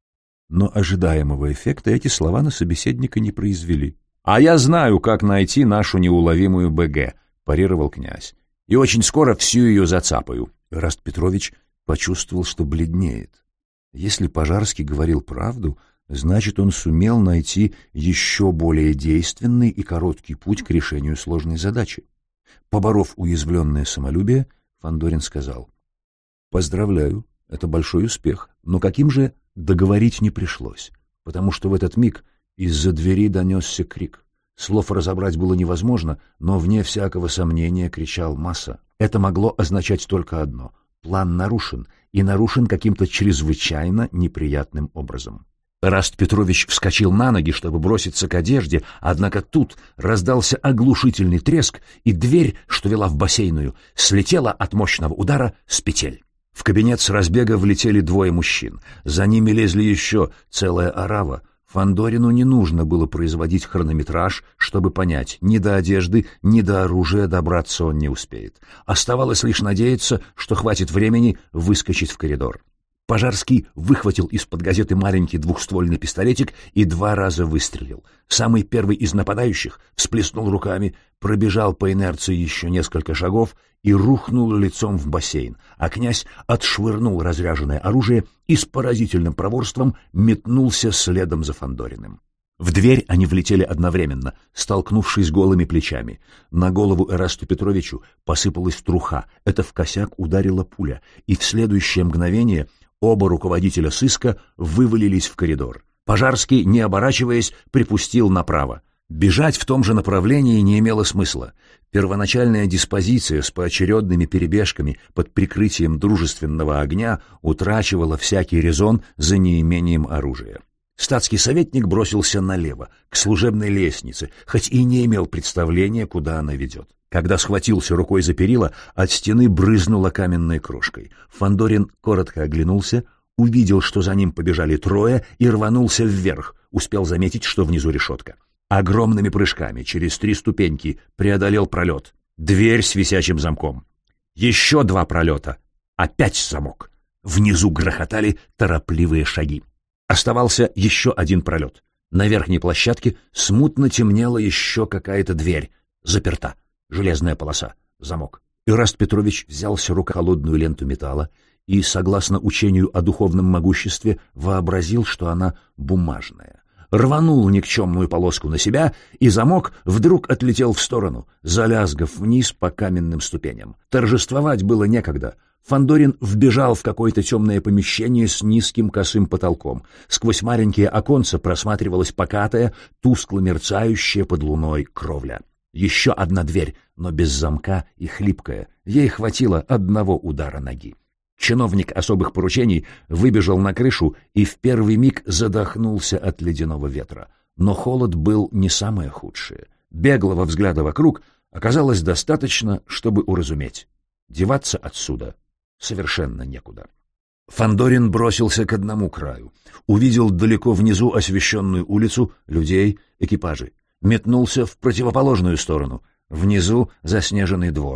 Но ожидаемого эффекта эти слова на собеседника не произвели. «А я знаю, как найти нашу неуловимую БГ», — парировал князь. «И очень скоро всю ее зацапаю». Эраст Петрович почувствовал, что бледнеет. Если Пожарский говорил правду, значит, он сумел найти еще более действенный и короткий путь к решению сложной задачи. Поборов уязвленное самолюбие, Фандорин сказал: «Поздравляю, это большой успех, но каким же договорить не пришлось, потому что в этот миг из-за двери донесся крик. Слов разобрать было невозможно, но вне всякого сомнения кричал Масса. Это могло означать только одно — план нарушен, и нарушен каким-то чрезвычайно неприятным образом. Эраст Петрович вскочил на ноги, чтобы броситься к одежде, однако тут раздался оглушительный треск, и дверь, что вела в бассейную, слетела от мощного удара с петель. В кабинет с разбега влетели двое мужчин. За ними лезли еще целая орава. Фандорину не нужно было производить хронометраж, чтобы понять, ни до одежды, ни до оружия добраться он не успеет. Оставалось лишь надеяться, что хватит времени выскочить в коридор. Пожарский выхватил из-под газеты маленький двухствольный пистолетик и 2 раза выстрелил. Самый первый из нападающих всплеснул руками, пробежал по инерции еще несколько шагов и рухнул лицом в бассейн, а князь отшвырнул разряженное оружие и с поразительным проворством метнулся следом за Фандориным. В дверь они влетели одновременно, столкнувшись голыми плечами. На голову Эрасту Петровичу посыпалась труха, это в косяк ударила пуля, и в следующее мгновение оба руководителя сыска вывалились в коридор. Пожарский, не оборачиваясь, припустил направо. Бежать в том же направлении не имело смысла. Первоначальная диспозиция с поочередными перебежками под прикрытием дружественного огня утрачивала всякий резон за неимением оружия. Статский советник бросился налево, к служебной лестнице, хоть и не имел представления, куда она ведет. Когда схватился рукой за перила, от стены брызнуло каменной крошкой. Фандорин коротко оглянулся, увидел, что за ним побежали трое, и рванулся вверх, успел заметить, что внизу решетка. Огромными прыжками через 3 ступеньки преодолел пролет. Дверь с висячим замком. Еще 2 пролета. Опять замок. Внизу грохотали торопливые шаги. Оставался еще 1 пролет. На верхней площадке смутно темнела еще какая-то дверь. Заперта. Железная полоса. Замок. Эраст Петрович взялся рукой холодную ленту металла и, согласно учению о духовном могуществе, вообразил, что она бумажная. Рванул никчемную полоску на себя, и замок вдруг отлетел в сторону, залязгав вниз по каменным ступеням. Торжествовать было некогда. Фандорин вбежал в какое-то темное помещение с низким косым потолком. Сквозь маленькие оконца просматривалась покатая, тускло мерцающая под луной кровля. Еще одна дверь, но без замка и хлипкая. Ей хватило одного удара ноги. Чиновник особых поручений выбежал на крышу и в первый миг задохнулся от ледяного ветра. Но холод был не самое худшее. Беглого взгляда вокруг оказалось достаточно, чтобы уразуметь. Деваться отсюда совершенно некуда. Фандорин бросился к одному краю. Увидел далеко внизу освещенную улицу, людей, экипажи. Метнулся в противоположную сторону. Внизу заснеженный двор.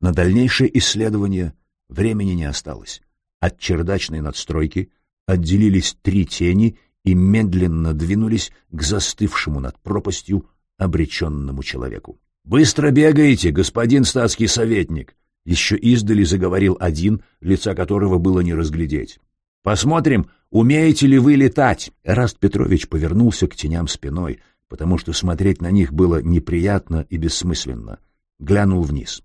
На дальнейшее исследование времени не осталось. От чердачной надстройки отделились 3 тени и медленно двинулись к застывшему над пропастью обреченному человеку. «Быстро бегаете, господин статский советник!» Еще издали заговорил один, лица которого было не разглядеть. «Посмотрим, умеете ли вы летать?» Эраст Петрович повернулся к теням спиной, потому что смотреть на них было неприятно и бессмысленно. Глянул вниз.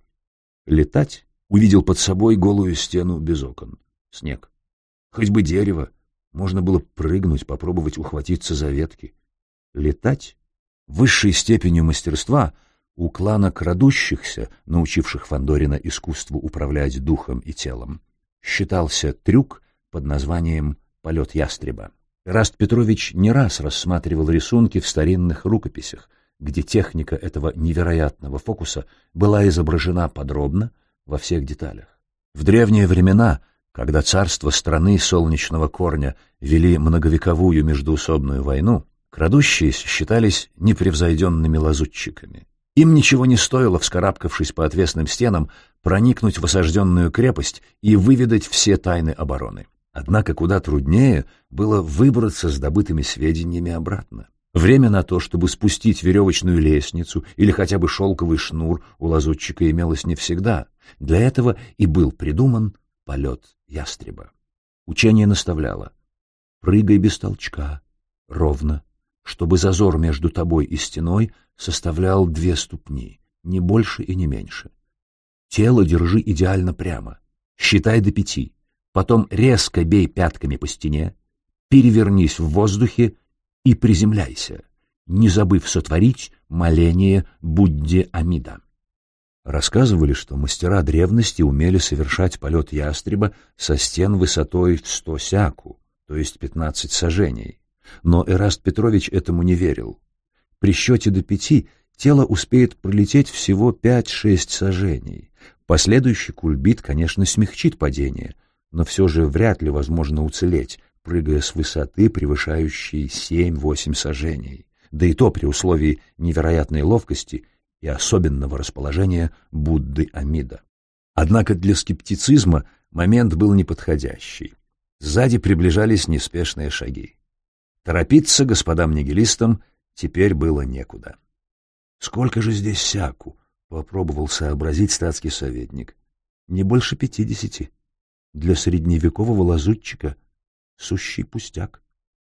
Летать увидел под собой голую стену без окон. Снег. Хоть бы дерево. Можно было прыгнуть, попробовать ухватиться за ветки. Летать высшей степенью мастерства у клана крадущихся, научивших Фандорина искусству управлять духом и телом, считался трюк под названием «полет ястреба». Эраст Петрович не раз рассматривал рисунки в старинных рукописях, где техника этого невероятного фокуса была изображена подробно во всех деталях. В древние времена, когда царство страны Солнечного Корня вели многовековую междоусобную войну, крадущиеся считались непревзойденными лазутчиками. Им ничего не стоило, вскарабкавшись по отвесным стенам, проникнуть в осажденную крепость и выведать все тайны обороны. Однако куда труднее было выбраться с добытыми сведениями обратно. Время на то, чтобы спустить веревочную лестницу или хотя бы шелковый шнур, у лазутчика имелось не всегда. Для этого и был придуман полет ястреба. Учение наставляло: прыгай без толчка, ровно, чтобы зазор между тобой и стеной составлял 2 ступни, не больше и не меньше. Тело держи идеально прямо, считай до 5, потом резко бей пятками по стене, перевернись в воздухе и приземляйся, не забыв сотворить моление Будде Амида. Рассказывали, что мастера древности умели совершать полет ястреба со стен высотой в 100 сяку, то есть 15 саженей. Но Эраст Петрович этому не верил. При счете до 5 тело успеет пролететь всего 5-6 саженей. Последующий кульбит, конечно, смягчит падение, но все же вряд ли возможно уцелеть, прыгая с высоты, превышающей 7-8 саженей, да и то при условии невероятной ловкости и особенного расположения Будды Амида. Однако для скептицизма момент был неподходящий. Сзади приближались неспешные шаги. Торопиться господам-нигилистам теперь было некуда. «Сколько же здесь сяку?» — попробовал сообразить статский советник. «Не больше 50. Для средневекового лазутчика сущий пустяк».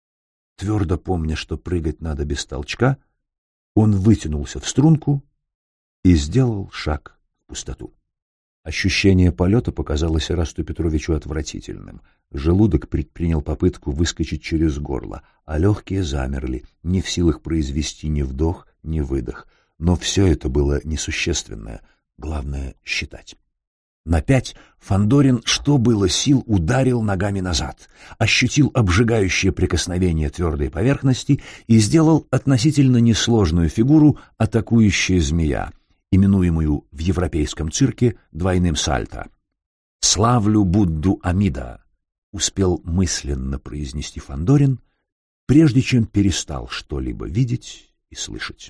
Твердо помня, что прыгать надо без толчка, он вытянулся в струнку и сделал шаг в пустоту. Ощущение полета показалось Эрасту Петровичу отвратительным. Желудок предпринял попытку выскочить через горло, а легкие замерли, не в силах произвести ни вдох, ни выдох. Но все это было несущественное, главное — считать. На 5 Фандорин, что было сил, ударил ногами назад, ощутил обжигающее прикосновение твердой поверхности и сделал относительно несложную фигуру атакующая змея, именуемую в европейском цирке двойным сальто. «Славлю Будду Амида», — успел мысленно произнести Фандорин, прежде чем перестал что-либо видеть и слышать.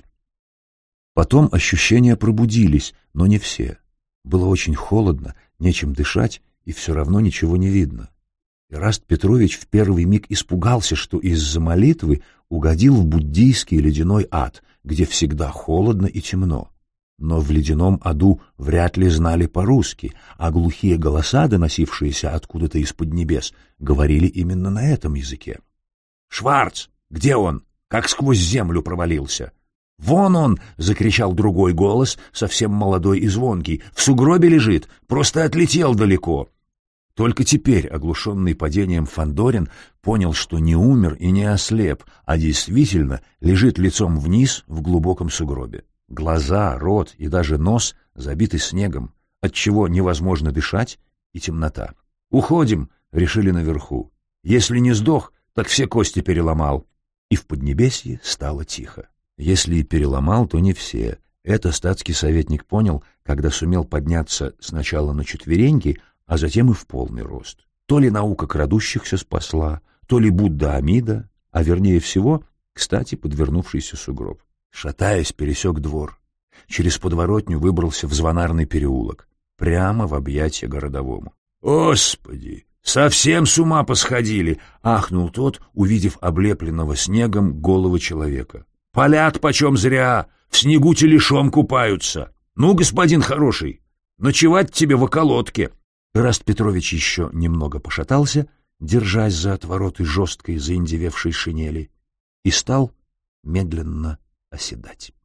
Потом ощущения пробудились, но не все. Было очень холодно, нечем дышать, и все равно ничего не видно. Эраст Петрович в первый миг испугался, что из-за молитвы угодил в буддийский ледяной ад, где всегда холодно и темно. Но в ледяном аду вряд ли знали по-русски, а глухие голоса, доносившиеся откуда-то из-под небес, говорили именно на этом языке. «Шварц! Где он? Как сквозь землю провалился!» «Вон он!» — закричал другой голос, совсем молодой и звонкий. «В сугробе лежит! Просто отлетел далеко!» Только теперь, оглушенный падением, Фандорин понял, что не умер и не ослеп, а действительно лежит лицом вниз в глубоком сугробе. Глаза, рот и даже нос забиты снегом, отчего невозможно дышать, и темнота. «Уходим!» — решили наверху. «Если не сдох, так все кости переломал». И в Поднебесье стало тихо. Если и переломал, то не все. Это статский советник понял, когда сумел подняться сначала на четвереньки, а затем и в полный рост. То ли наука крадущихся спасла, то ли Будда Амида, а вернее всего, кстати, подвернувшийся сугроб. Шатаясь, пересек двор. Через подворотню выбрался в звонарный переулок. прямо в объятия городовому. «Господи, совсем с ума посходили!» — ахнул тот, увидев облепленного снегом голого человека. «Палят почем зря, в снегу телешом купаются. Ну, господин хороший, ночевать тебе в околотке!» Ираст Петрович еще немного пошатался, держась за отвороты жесткой заиндевевшей шинели, и стал медленно оседать.